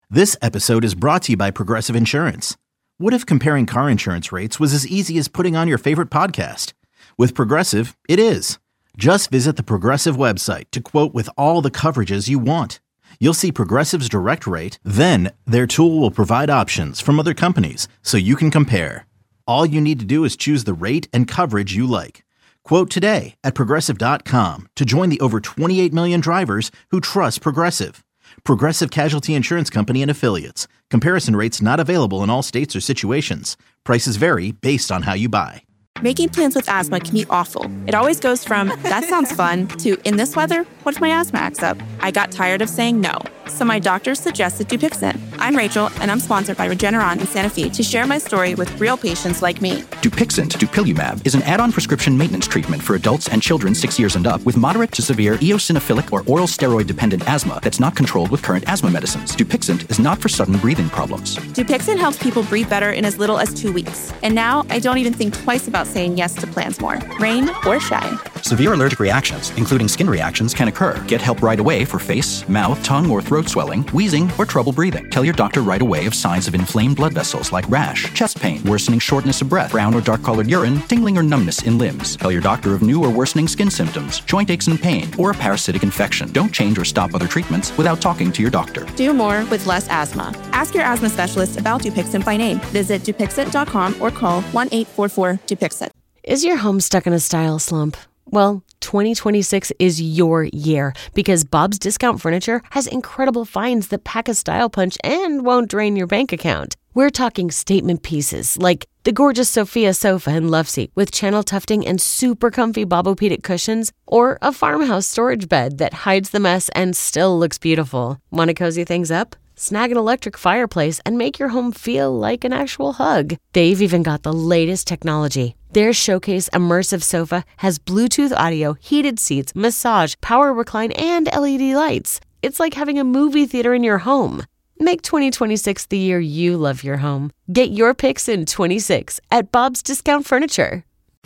This episode is brought to you by Progressive Insurance. What if comparing car insurance rates was as easy as putting on your favorite podcast? With Progressive, it is. Just visit the Progressive website to quote with all the coverages you want. You'll see Progressive's direct rate, then their tool will provide options from other companies so you can compare. All you need to do is choose the rate and coverage you like. Quote today at Progressive.com to join the over 28 million drivers who trust Progressive. Progressive Casualty Insurance Company and Affiliates. Comparison rates not available in all states or situations. Prices vary based on how you buy. Making plans with asthma can be awful. It always goes from, that sounds fun, to, in this weather, what if my asthma acts up? I got tired of saying no, so my doctor suggested Dupixent. I'm Rachel, and I'm sponsored by Regeneron in Santa Fe to share my story with real patients like me. Dupixent, dupilumab, is an add-on prescription maintenance treatment for adults and children 6 years and up with moderate to severe eosinophilic or oral steroid-dependent asthma that's not controlled with current asthma medicines. Dupixent is not for sudden breathing problems. Dupixent helps people breathe better in as little as 2 weeks. And now, I don't even think twice about saying yes to plans more, rain or shine. Severe allergic reactions, including skin reactions, can occur. Get help right away for face, mouth, tongue, or throat swelling, wheezing, or trouble breathing. Tell your doctor right away of signs of inflamed blood vessels like rash, chest pain, worsening shortness of breath, brown or dark-colored urine, tingling or numbness in limbs. Tell your doctor of new or worsening skin symptoms, joint aches and pain, or a parasitic infection. Don't change or stop other treatments without talking to your doctor. Do more with less asthma. Ask your asthma specialist about Dupixent by name. Visit Dupixent.com or call 1-844-DUPIXENT. Is your home stuck in a style slump? Well, 2026 is your year because Bob's Discount Furniture has incredible finds that pack a style punch and won't drain your bank account. We're talking statement pieces like the gorgeous Sophia sofa and loveseat with channel tufting and super comfy Bobopedic cushions, or a farmhouse storage bed that hides the mess and still looks beautiful. Want to cozy things up? Snag an electric fireplace and make your home feel like an actual hug. They've even got the latest technology. Their Showcase Immersive Sofa has Bluetooth audio, heated seats, massage, power recline, and LED lights. It's like having a movie theater in your home. Make 2026 the year you love your home. Get your picks in 26 at Bob's Discount Furniture.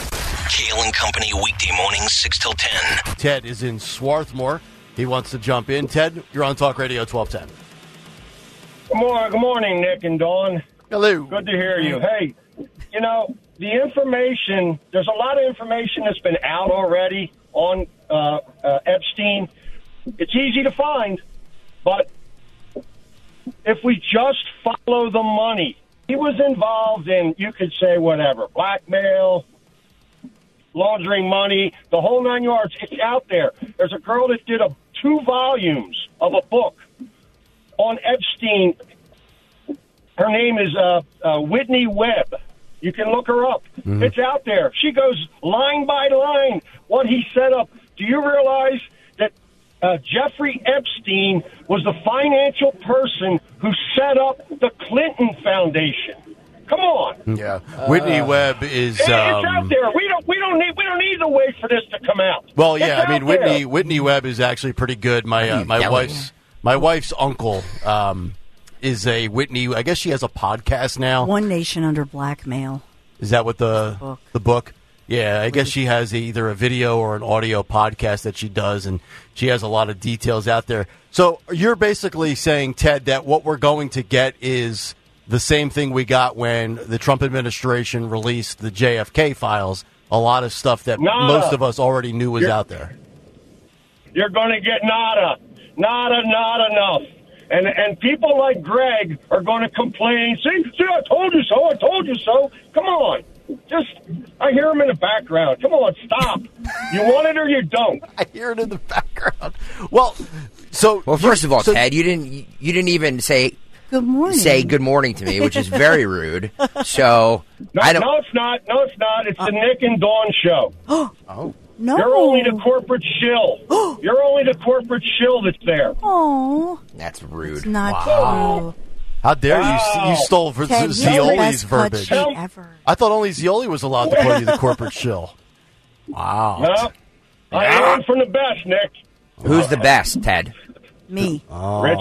Kale and Company weekday mornings 6 till 10. Ted is in Swarthmore. He wants to jump in. Ted, you're on Talk Radio 1210. Good morning, Nick and Dawn. Hello. Good to hear you. Hey, you know, the information, there's a lot of information that's been out already on Epstein. It's easy to find, but if we just follow the money, he was involved in, you could say whatever, blackmail, laundering money, the whole 9 yards. It's out there. There's a girl that did 2 volumes of a book on Epstein. Her name is Whitney Webb. You can look her up. Mm-hmm. It's out there. She goes line by line what he set up. Do you realize that Jeffrey Epstein was the financial person who set up the Clinton Foundation? Come on. Yeah, Whitney Webb is. It's out there. We don't need to wait for this to come out. Well, yeah, I mean Whitney Webb is actually pretty good. My wife's uncle is a Whitney. I guess she has a podcast now. One Nation Under Blackmail. Is that what the book? Yeah, I guess she has either a video or an audio podcast that she does, and she has a lot of details out there. So you're basically saying, Ted, that what we're going to get is the same thing we got when the Trump administration released the JFK files, a lot of stuff that most of us already knew was out there. You're going to get not enough. And people like Greg are going to complain. See, I told you so. I told you so. Come on. I hear him in the background. Come on, stop. You want it or you don't. I hear it in the background. Well, first of all, Ted, you didn't even say good morning. Say good morning to me, which is very rude. So no, it's not. No, it's not. It's the Nick and Dawn show. Oh. No. You're only the corporate shill. You're only the corporate shill that's there. Oh. That's rude. It's not true. How dare you? You stole Zioli's verbiage. I thought only Zioli was allowed to call you the corporate shill. Wow. No, I learned from the best, Nick. Who's the best, Ted? Me. Rich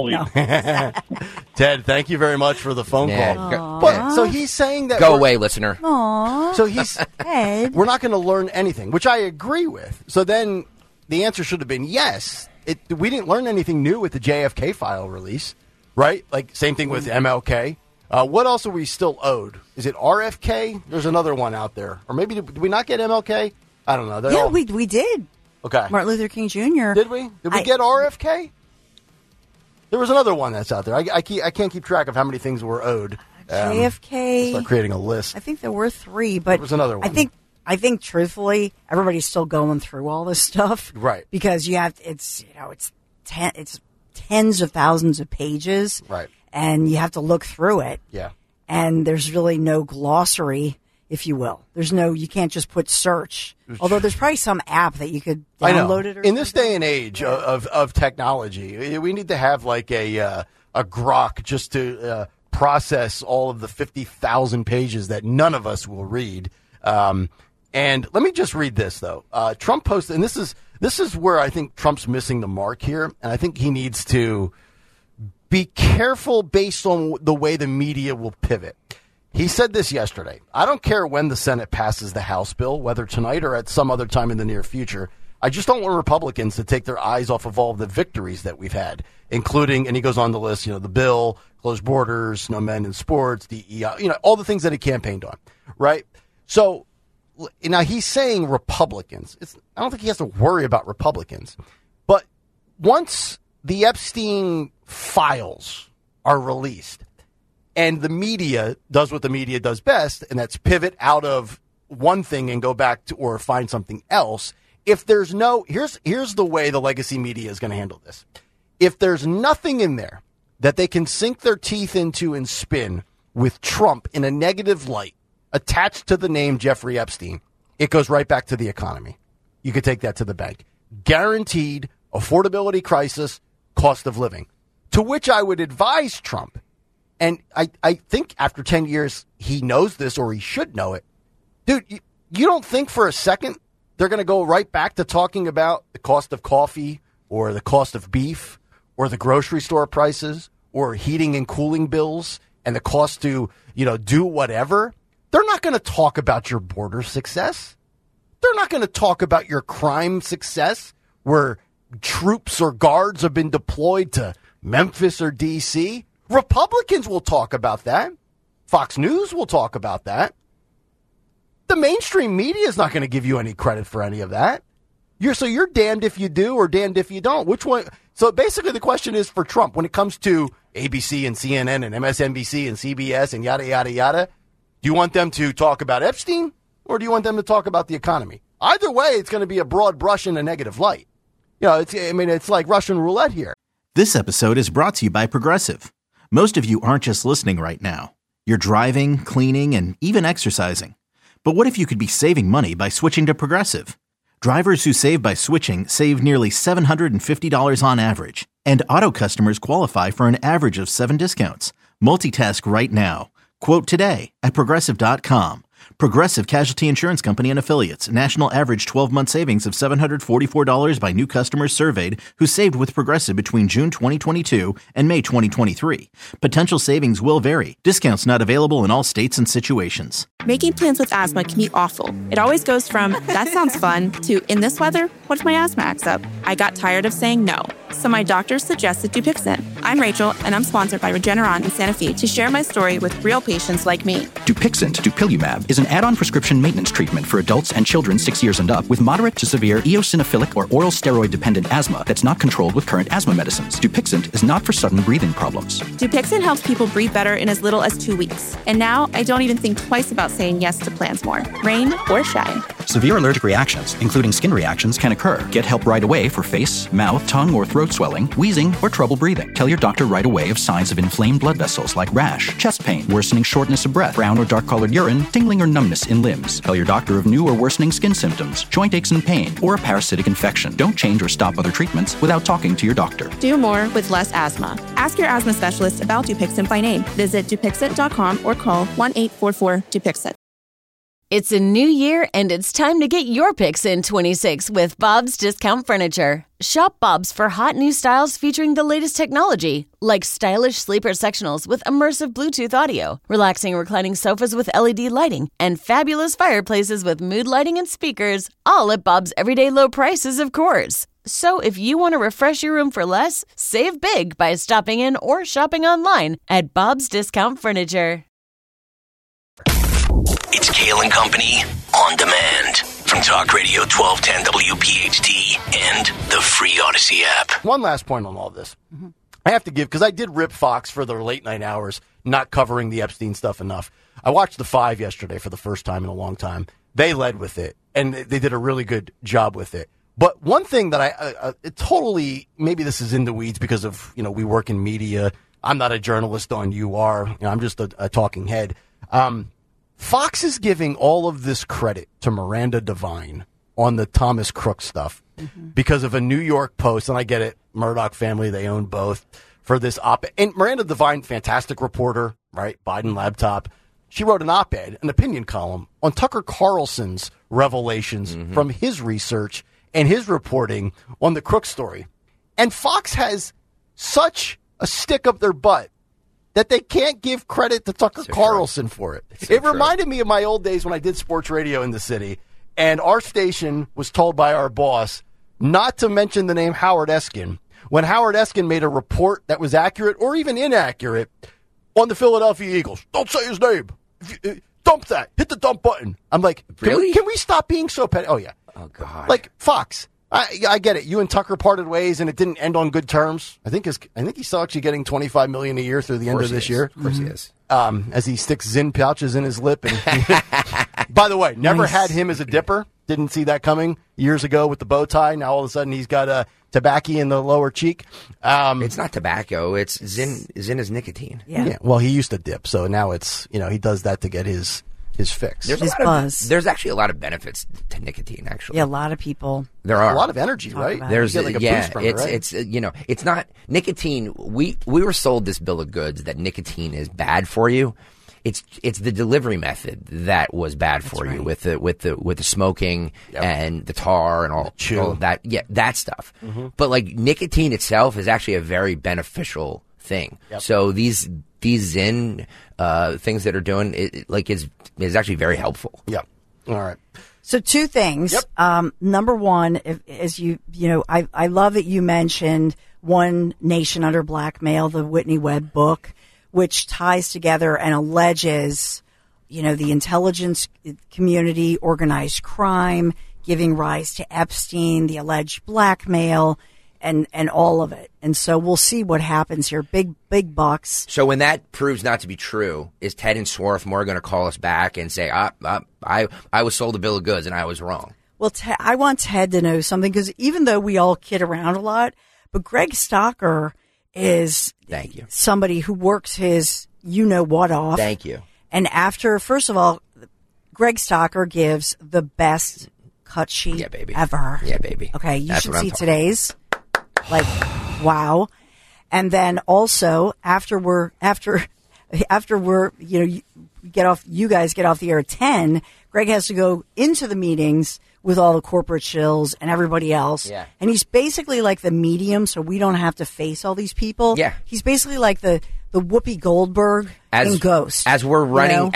Zioli. Ted, thank you very much for the phone call. But, so he's saying that... Go away, listener. Aww. So he's... Ted. We're not going to learn anything, which I agree with. So then the answer should have been yes. We didn't learn anything new with the JFK file release. right? Like, same thing with MLK. What else are we still owed? Is it RFK? There's another one out there. Or maybe, did we not get MLK? I don't know. We did. Okay. Martin Luther King Jr. Did we? Did we get RFK? There was another one that's out there. I can't keep track of how many things were owed. JFK. Start creating a list. I think there were 3, but there was another one. I think truthfully, everybody's still going through all this stuff, right? Because it's tens of thousands of pages, right? And you have to look through it, yeah. And there's really no glossary, if you will. You can't just put search. Although there's probably some app that you could download it. Or in this day and age of technology, we need to have like a Grok just to process all of the 50,000 pages that none of us will read. And let me just read this though. Trump posted, and this is where I think Trump's missing the mark here, and I think he needs to be careful based on the way the media will pivot. He said this yesterday. I don't care when the Senate passes the House bill, whether tonight or at some other time in the near future. I just don't want Republicans to take their eyes off of all the victories that we've had, including, and he goes on the list, the bill, closed borders, no men in sports, DEI, all the things that he campaigned on, right? So now he's saying Republicans. I don't think he has to worry about Republicans. But once the Epstein files are released, and the media does what the media does best, and that's pivot out of one thing and go back to or find something else. If there's here's the way the legacy media is going to handle this. If there's nothing in there that they can sink their teeth into and spin with Trump in a negative light attached to the name Jeffrey Epstein, it goes right back to the economy. You could take that to the bank. Guaranteed affordability crisis, cost of living. To which I would advise Trump, and I think after 10 years he knows this, or he should know it. Dude, you don't think for a second they're going to go right back to talking about the cost of coffee or the cost of beef or the grocery store prices or heating and cooling bills and the cost to, do whatever? They're not going to talk about your border success. They're not going to talk about your crime success where troops or guards have been deployed to Memphis or D.C. Republicans will talk about that. Fox News will talk about that. The mainstream media is not going to give you any credit for any of that. You're damned if you do or damned if you don't. Which one? So basically the question is for Trump, when it comes to ABC and CNN and MSNBC and CBS and yada, yada, yada, do you want them to talk about Epstein or do you want them to talk about the economy? Either way, it's going to be a broad brush in a negative light. It's like Russian roulette here. This episode is brought to you by Progressive. Most of you aren't just listening right now. You're driving, cleaning, and even exercising. But what if you could be saving money by switching to Progressive? Drivers who save by switching save nearly $750 on average. And auto customers qualify for an average of 7 discounts. Multitask right now. Quote today at Progressive.com. Progressive Casualty Insurance Company and Affiliates. National average 12-month savings of $744 by new customers surveyed who saved with Progressive between June 2022 and May 2023. Potential savings will vary. Discounts not available in all states and situations. Making plans with asthma can be awful. It always goes from, that sounds fun, to, in this weather, what if my asthma acts up? I got tired of saying no. So my doctor suggested Dupixent. I'm Rachel, and I'm sponsored by Regeneron in Santa Fe to share my story with real patients like me. Dupixent, dupilumab, is an add-on prescription maintenance treatment for adults and children 6 years and up with moderate to severe eosinophilic or oral steroid-dependent asthma that's not controlled with current asthma medicines. Dupixent is not for sudden breathing problems. Dupixent helps people breathe better in as little as 2 weeks. And now I don't even think twice about saying yes to plans more, rain or shine. Severe allergic reactions, including skin reactions, can occur. Get help right away for face, mouth, tongue, or throat swelling, wheezing, or trouble breathing. Tell your doctor right away of signs of inflamed blood vessels like rash, chest pain, worsening shortness of breath, brown or dark-colored urine, tingling or numbness in limbs. Tell your doctor of new or worsening skin symptoms, joint aches and pain, or a parasitic infection. Don't change or stop other treatments without talking to your doctor. Do more with less asthma. Ask your asthma specialist about Dupixent by name. Visit Dupixent.com or call 1-844-DUPIXENT. It's a new year, and it's time to get your picks in 26 with Bob's Discount Furniture. Shop Bob's for hot new styles featuring the latest technology, like stylish sleeper sectionals with immersive Bluetooth audio, relaxing reclining sofas with LED lighting, and fabulous fireplaces with mood lighting and speakers, all at Bob's everyday low prices, of course. So if you want to refresh your room for less, save big by stopping in or shopping online at Bob's Discount Furniture. It's Kale and Company on demand from Talk Radio 1210 WPHT and the free Odyssey app. One last point on all this. I have to give, because I did rip Fox for their late night hours, not covering the Epstein stuff enough. I watched The Five yesterday for the first time in a long time. They led with it, and they did a really good job with it. But one thing that I totally, maybe this is in the weeds because of, we work in media. I'm not a journalist on you are. I'm just a talking head. Fox is giving all of this credit to Miranda Devine on the Thomas Crook stuff because of a New York Post, and I get it, Murdoch family, they own both, for this op-ed. And Miranda Devine, fantastic reporter, right? Biden laptop. She wrote an op-ed, an opinion column, on Tucker Carlson's revelations from his research and his reporting on the Crook story. And Fox has such a stick up their butt that they can't give credit to Tucker Carlson for it. It reminded me of my old days when I did sports radio in the city, and our station was told by our boss not to mention the name Howard Eskin when Howard Eskin made a report that was accurate or even inaccurate on the Philadelphia Eagles. Don't say his name. Dump that. Hit the dump button. I'm like, really? Can we stop being so petty? Oh, yeah. Oh, God. Like, Fox. I get it. You and Tucker parted ways, and it didn't end on good terms. I think he's still actually getting $25 million a year through the end of this year. Of course he is. As he sticks Zyn pouches in his lip. And by the way, never had him as a dipper. Didn't see that coming years ago with the bow tie. Now all of a sudden he's got a tobacco in the lower cheek. It's not tobacco. It's Zyn is nicotine. Yeah. Well, he used to dip, so now it's he does that to get his fix. There's actually a lot of benefits to nicotine. Actually, yeah, a lot of people. There are a lot of energy, right? There's you get like a boost from it's it, right? it's not nicotine. We were sold this bill of goods that nicotine is bad for you. It's the delivery method that was bad for you with the smoking and the tar and all of that. Yeah, that stuff. But like nicotine itself is actually a very beneficial thing. So these Zyn things that are doing is actually very helpful. Yep. All right. So two things. Number one, I love that you mentioned One Nation Under Blackmail, the Whitney Webb book, which ties together and alleges, the intelligence community, organized crime, giving rise to Epstein, the alleged blackmail, and all of it. And so we'll see what happens here. Big bucks. So when that proves not to be true, is Ted and Swarthmore going to call us back and say, I was sold a bill of goods and I was wrong? Well, I want Ted to know something, because even though we all kid around a lot, but Greg Stocker is somebody who works his you-know-what off. Thank you. And first of all, Greg Stocker gives the best cut sheet ever. Yeah, baby. Okay, you should see today's. Like, wow. And then also, after we're you guys get off the air at 10, Greg has to go into the meetings with all the corporate shills and everybody else. Yeah. And he's basically like the medium, so we don't have to face all these people. Yeah. He's basically like the Whoopi Goldberg in Ghost. As we're running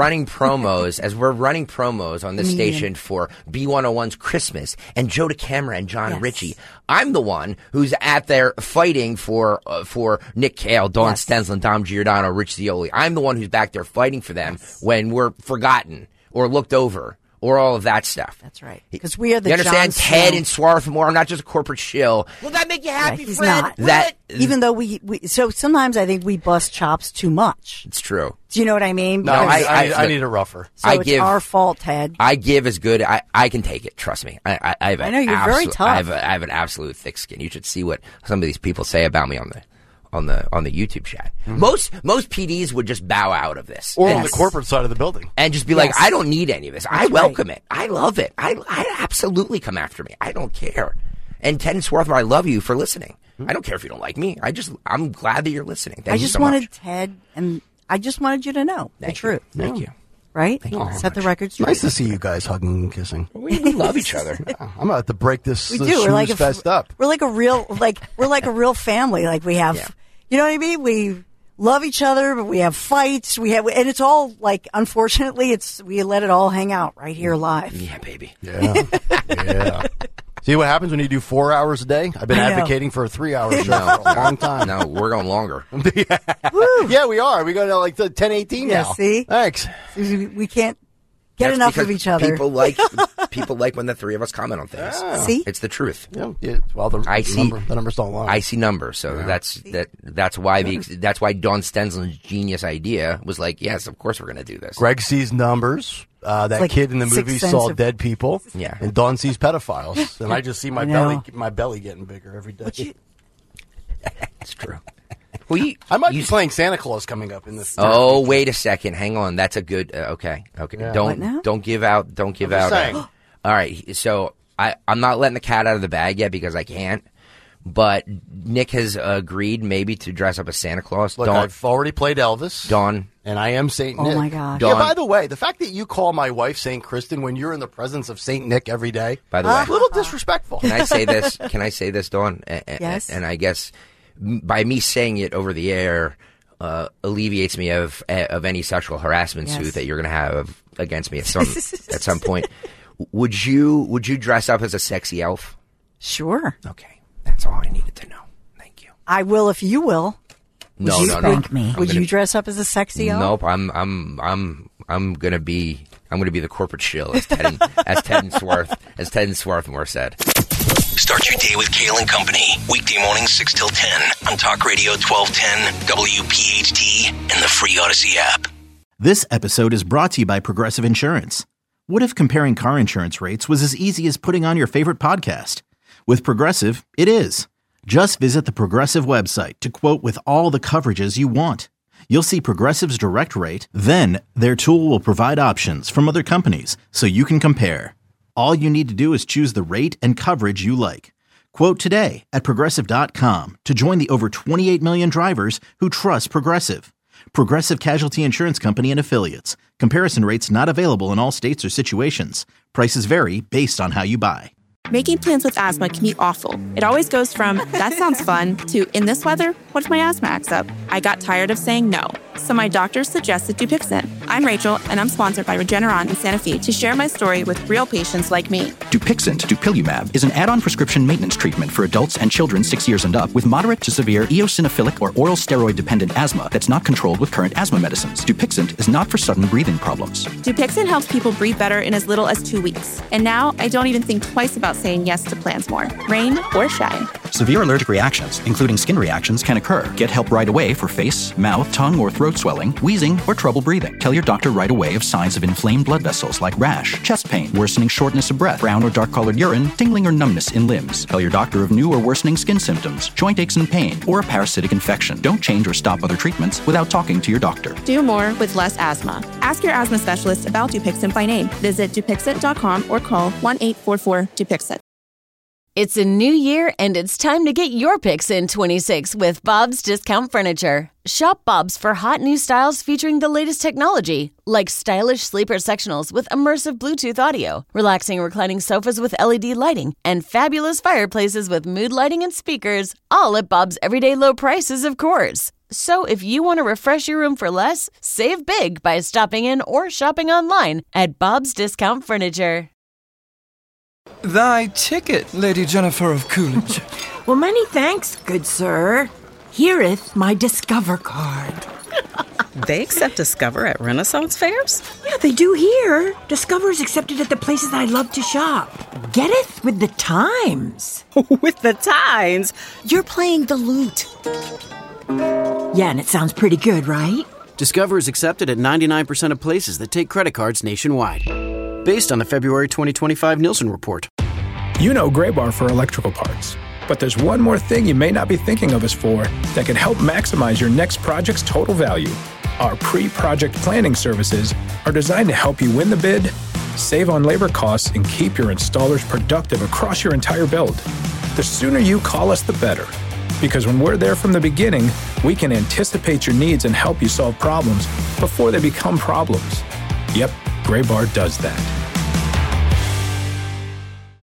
promos on this station for B101's Christmas and Joe DeCamera and John Ritchie, I'm the one who's out there fighting for Nick Cale, Dawn Stensland, Dom Giordano, Rich Zioli. I'm the one who's back there fighting for them when we're forgotten or looked over, or all of that stuff. That's right. Because we are the You understand? John Ted Snow. and Swarthmore. I'm not just a corporate shill. Will that make you happy, he's Fred? not. Even though so sometimes I think we bust chops too much. It's true. Do you know what I mean? No, I need a rougher. So it's our fault, Ted. I give as good. I can take it. Trust me. I know you're very tough. I have an absolute thick skin. You should see what some of these people say about me on the YouTube chat. Most PDs would just bow out of this, or on the corporate side of the building, and just be like, I don't need any of this. I welcome it. I love it. I absolutely come after me. I don't care. And Ted and Swarthmore, I love you for listening. I don't care if you don't like me. I'm glad that you're listening. Thank you so much. Ted, and I just wanted you to know the truth. Thank you. Right? Thank you very Set the much. record straight. Nice to see you guys hugging and kissing. We love each other. I'm about to break this. We do. We're like fest up. We're like a real family. Like we have, you know what I mean? We love each other, but we have fights. And it's all like, unfortunately, we let it all hang out right here live. Yeah, baby. Yeah. See what happens when you do 4 hours a day? I've been advocating for a 3-hour show for a long time. No, we're going longer. Yeah, we are. We go to like the 10:18 now. See? Thanks. We can't get That's enough because of each other. People like when the three of us comment on things. See? It's the truth. Yeah, well, the numbers don't lie. I see numbers, so that's why Don Stensland's genius idea was like, yes, of course we're going to do this. Greg sees numbers. That like kid in the movie saw dead people. Yeah. And Dawn sees pedophiles. And I just see my belly getting bigger every day. That's true. Well, I might be playing Santa Claus coming up in this. Oh, wait a second. Hang on. That's a good. Okay. Yeah. Don't give out. Don't give out. All right. So I'm not letting the cat out of the bag yet because I can't. But Nick has agreed maybe to dress up as Santa Claus. Look, I've already played Elvis. Dawn. And I am Saint Nick. Oh, my gosh. Yeah, by the way, the fact that you call my wife Saint Kristen when you're in the presence of Saint Nick every day, by the way, a little disrespectful. Can I say this? Dawn? Yes. And I guess by me saying it over the air alleviates me of any sexual harassment suit that you're going to have against me at some point. Would you dress up as a sexy elf? Sure. Okay. That's all I needed to know. Thank you. I will if you will. No. Would you dress up as a sexy elf? Nope. I'm gonna be the corporate shill as Ted and Swarthmore said. Start your day with Kale and Company. Weekday mornings 6 till 10 on Talk Radio 1210, WPHT, and the free Odyssey app. This episode is brought to you by Progressive Insurance. What if comparing car insurance rates was as easy as putting on your favorite podcast? With Progressive, it is. Just visit the Progressive website to quote with all the coverages you want. You'll see Progressive's direct rate, then their tool will provide options from other companies so you can compare. All you need to do is choose the rate and coverage you like. Quote today at Progressive.com to join the over 28 million drivers who trust Progressive. Progressive Casualty Insurance Company and Affiliates. Comparison rates not available in all states or situations. Prices vary based on how you buy. Making plans with asthma can be awful. It always goes from, that sounds fun, to, in this weather, what if my asthma acts up? I got tired of saying no. So my doctor suggested Dupixent. I'm Rachel, and I'm sponsored by Regeneron in Santa Fe to share my story with real patients like me. Dupixent, dupilumab, is an add-on prescription maintenance treatment for adults and children 6 years and up with moderate to severe eosinophilic or oral steroid-dependent asthma that's not controlled with current asthma medicines. Dupixent is not for sudden breathing problems. Dupixent helps people breathe better in as little as 2 weeks. And now I don't even think twice about saying yes to plans more, rain or shine. Severe allergic reactions, including skin reactions, can occur. Get help right away for face, mouth, tongue, or throat swelling, wheezing, or trouble breathing. Tell your doctor right away of signs of inflamed blood vessels like rash, chest pain, worsening shortness of breath, brown or dark-colored urine, tingling or numbness in limbs. Tell your doctor of new or worsening skin symptoms, joint aches and pain, or a parasitic infection. Don't change or stop other treatments without talking to your doctor. Do more with less asthma. Ask your asthma specialist about Dupixent by name. Visit Dupixent.com or call 1-844-DUPIXENT. It's a new year, and it's time to get your picks in 26 with Bob's Discount Furniture. Shop Bob's for hot new styles featuring the latest technology, like stylish sleeper sectionals with immersive Bluetooth audio, relaxing reclining sofas with LED lighting, and fabulous fireplaces with mood lighting and speakers, all at Bob's everyday low prices, of course. So if you want to refresh your room for less, save big by stopping in or shopping online at Bob's Discount Furniture. Thy ticket, Lady Jennifer of Coolidge. Well, many thanks, good sir. Here'th my Discover card. They accept Discover at Renaissance fairs? Yeah, they do here. Discover is accepted at the places I love to shop. Getteth with the times. With the times? You're playing the lute. Yeah, and it sounds pretty good, right? Discover is accepted at 99% of places that take credit cards nationwide. Based on the February 2025 Nielsen report. You know Graybar for electrical parts. But there's one more thing you may not be thinking of us for that can help maximize your next project's total value. Our pre-project planning services are designed to help you win the bid, save on labor costs, and keep your installers productive across your entire build. The sooner you call us, the better. Because when we're there from the beginning, we can anticipate your needs and help you solve problems before they become problems. Yep, Graybar does that.